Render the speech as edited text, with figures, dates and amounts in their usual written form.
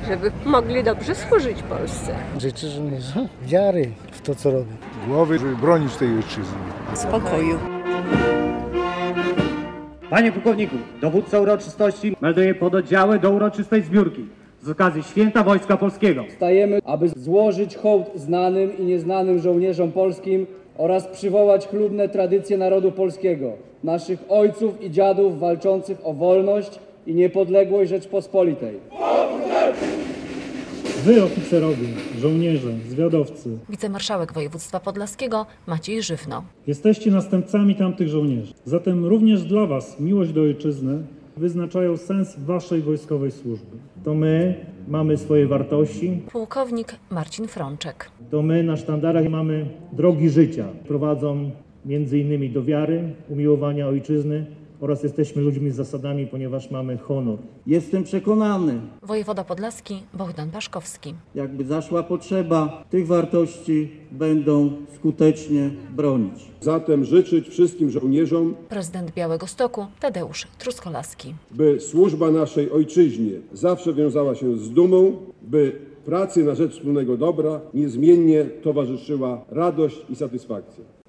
żeby mogli dobrze służyć Polsce. Życzę żołnierzom wiary w to, co robią. Głowy, żeby bronić tej ojczyzny. Spokoju. Panie pułkowniku, dowódca uroczystości melduje pododdziały do uroczystej zbiórki z okazji Święta Wojska Polskiego. Stajemy, aby złożyć hołd znanym i nieznanym żołnierzom polskim oraz przywołać chlubne tradycje narodu polskiego, naszych ojców i dziadów walczących o wolność i niepodległość Rzeczpospolitej. Wy, oficerowie, żołnierze, zwiadowcy, Wicemarszałek województwa podlaskiego Maciej Żywno. jesteście następcami tamtych żołnierzy. Zatem również dla was miłość do ojczyzny wyznaczają sens waszej wojskowej służby. To my mamy swoje wartości, Pułkownik Marcin Frączek. to my na sztandarach mamy drogi życia. Prowadzą m.in. do wiary, umiłowania ojczyzny oraz jesteśmy ludźmi z zasadami, ponieważ mamy honor. Jestem przekonany, Wojewoda podlaski Bogdan Paszkowski. jakby zaszła potrzeba, tych wartości będą skutecznie bronić. Zatem życzyć wszystkim żołnierzom, Prezydent Białegostoku Tadeusz Truskolaski. by służba naszej ojczyźnie zawsze wiązała się z dumą, by pracy na rzecz wspólnego dobra niezmiennie towarzyszyła radość i satysfakcja.